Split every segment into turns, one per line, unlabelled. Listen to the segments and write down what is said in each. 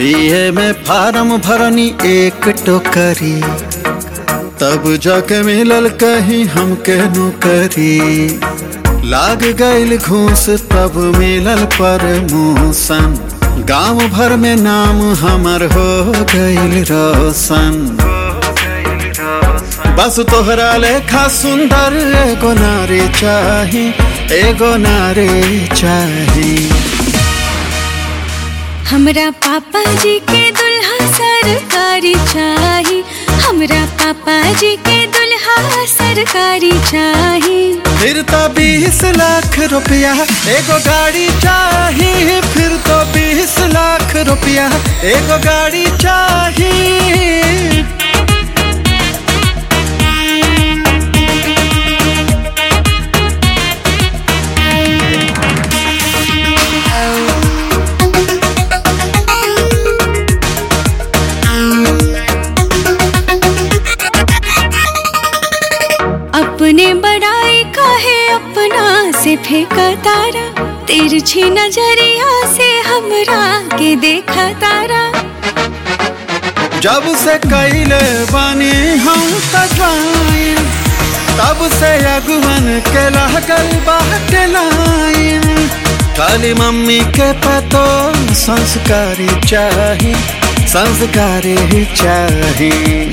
BA में form भरनी एक टोकरी, तब जाके मिलल कहीं हमके नौकरी। लाग गईल घूस तब मिलल प्रमोशन, गांव भर में नाम हमर हो गईल रोशन। बस तोहरा लेखा सुंदर एगो नारी चाही, एगो नारी चाही।
हमरा पापा जी के दुल्हा सरकारी चाही, हमरा पापा जी के दुल्हा सरकारी चाही।
फिर तो 20 लाख रुपया एगो गाड़ी चाही, फिर तो 20 लाख रुपया एगो गाड़ी चाही।
अपने बड़ाई काहे अपना से फेंका तारा, तिरछी नजरिया से हमरा के देखा तारा।
जब से कैले बानी हम तजवाइन, तब से अगुवन के लागल बाटे लाइन। खाली मम्मी के पतो संस्कारी चाही, संस्कारी चाही।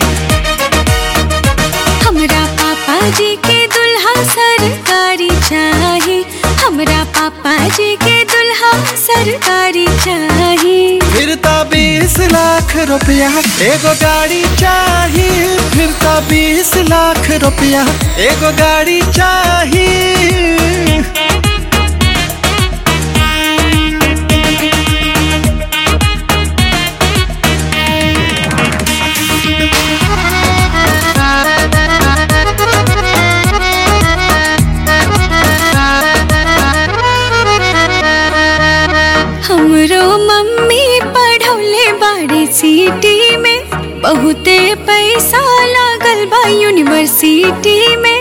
हमरा पापा जी के दुल्हा सरकारी चाही, हमरा पापा जी के दुल्हा सरकारी चाही।
फिर तो 20 लाख रुपया एगो गाड़ी चाही, फिर तो 20 लाख रुपया एगो गाड़ी चाही।
हमरो मम्मी पढ़ौले बाड़ी सिटी में, बहुते पैसा लागल बा यूनिवर्सिटी में।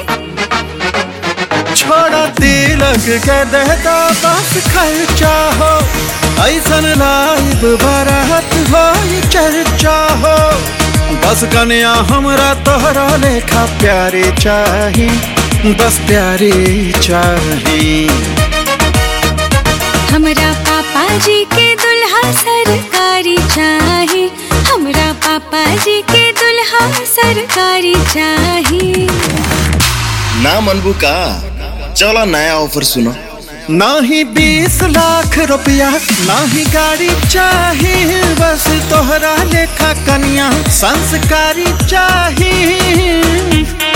छोड़ा तिलक के देता बस खर्चा हो, ऐसन लाइब बारात हो चर्चा हो। बस कन्या हमरा तोहरा लेखा प्यारे चाही, बस प्यारे चाही।
हमरा पापा जी के दुल्हा सरकारी चाही, हमरा पापा जी के दुल्हा सरकारी चाही।
ना मनबू का, चलो नया ऑफर सुनो।
नाही 20 लाख रुपया नाही गाड़ी चाही, बस तोहरा लेखा कन्या संस्कारी चाही।